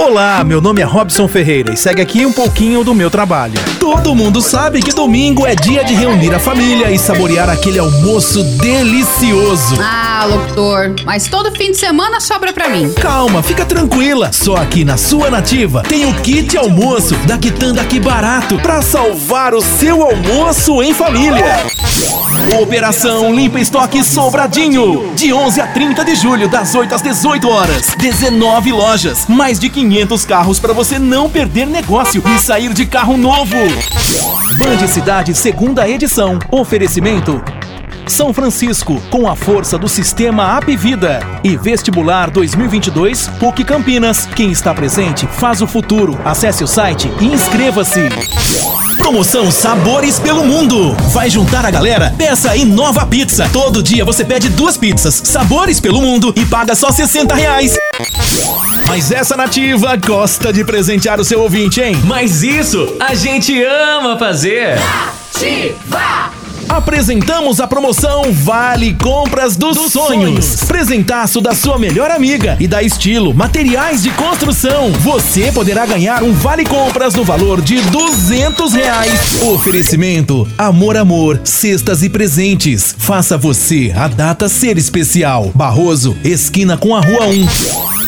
Olá, meu nome é Robson Ferreira e segue aqui um pouquinho do meu trabalho. Todo mundo sabe que domingo é dia de reunir a família e saborear aquele almoço delicioso. Ah, locutor, mas todo fim de semana sobra pra mim. Calma, fica tranquila. Só aqui na sua Nativa tem o kit almoço da Quitanda Aqui Barato pra salvar o seu almoço em família. Operação Limpa Estoque Sobradinho. De 11 a 30 de julho, das 8 às 18 horas. 19 lojas, mais de 500 carros para você não perder negócio e sair de carro novo. Band Cidade, segunda edição. Oferecimento São Francisco, com a força do sistema Apvida. E Vestibular 2022, PUC Campinas. Quem está presente faz o futuro. Acesse o site e inscreva-se. Promoção Sabores pelo Mundo. Vai juntar a galera? Peça aí Nova Pizza. Todo dia você pede 2 pizzas, Sabores pelo Mundo, e paga só R$60. Mas essa Nativa gosta de presentear o seu ouvinte, hein? Mas isso a gente ama fazer. Nativa! Apresentamos a promoção Vale Compras dos Sonhos. Presentaço da sua melhor amiga e da Estilo Materiais de Construção. Você poderá ganhar um Vale Compras no valor de R$200. Oferecimento Amor, cestas e presentes. Faça você a data ser especial. Barroso, esquina com a Rua 1.